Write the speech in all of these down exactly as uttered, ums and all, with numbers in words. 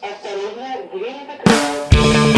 Осторожно, двери закрываются.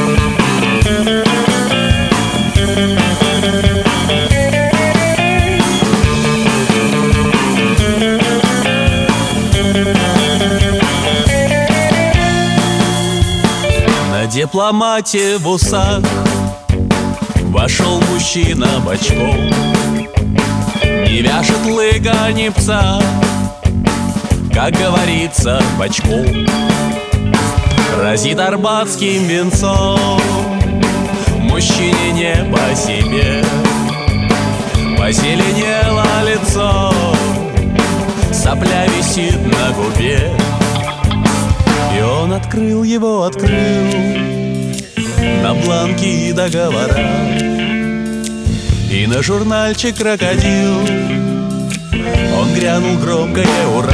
На дипломате в усах вошел мужчина бочком. Не вяжет лыка ни пса, как говорится, бочком. Разит арбатским венцом, мужчине не по себе. Позеленело лицо, сопля висит на губе. И он открыл его, открыл на бланки договора и на журнальчик крокодил. Он грянул громкое «Ура!».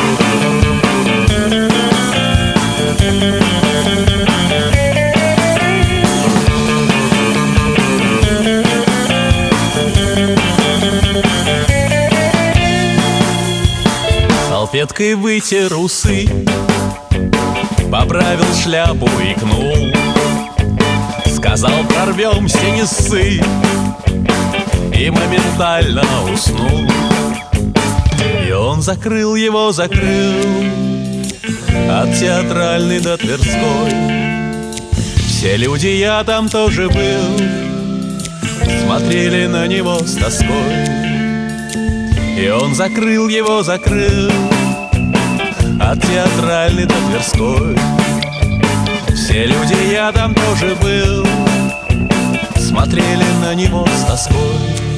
Салфеткой вытер усы, поправил шляпу, икнул, сказал: прорвемся, не ссы, и моментально уснул. И он закрыл его, закрыл от Театральной до Тверской. Все люди, я там тоже был, смотрели на него с тоской. И он закрыл его, закрыл от Театральной до Тверской. Все люди, я там тоже был, смотрели на него с тоской.